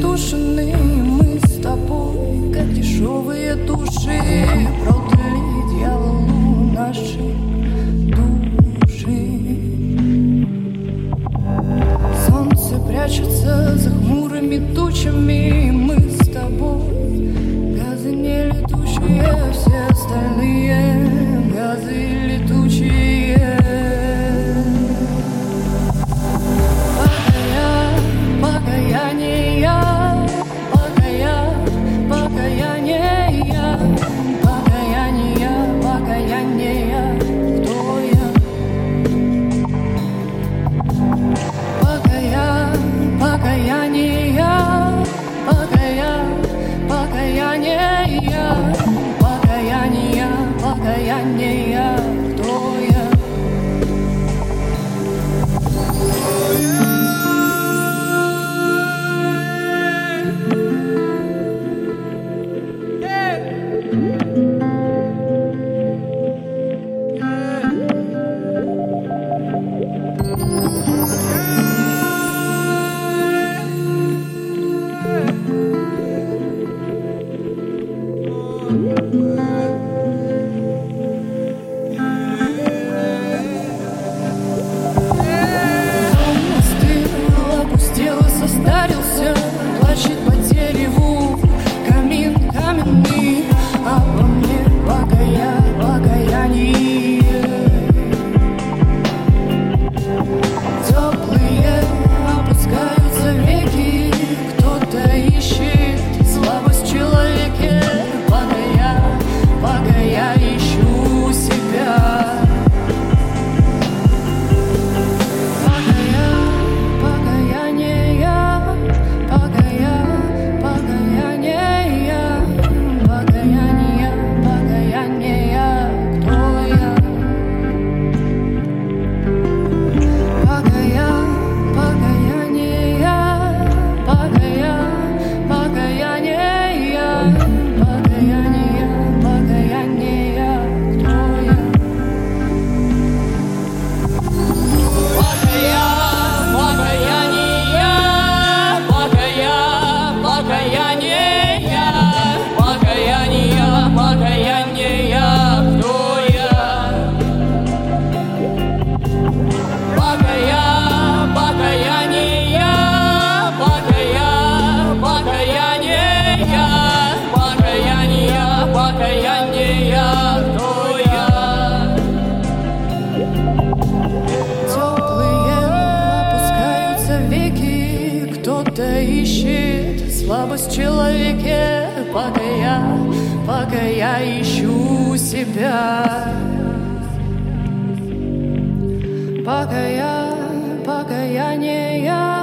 притушены мы с тобой, как дешевые души. Продали дьяволу наши души. Солнце прячется за хмурыми тучами. Мы с тобой газы не летучие, все остальные газы летучие. Покаяние, кто я? Покаяние, кто я? Плачет по дереву камин каменный, а во мне покаяние. Теплые опускаются веки, кто-то ищет слабость в человеке. Пока я ищу себя. Кто-то ищет слабость в человеке, пока я ищу себя. Пока я не я.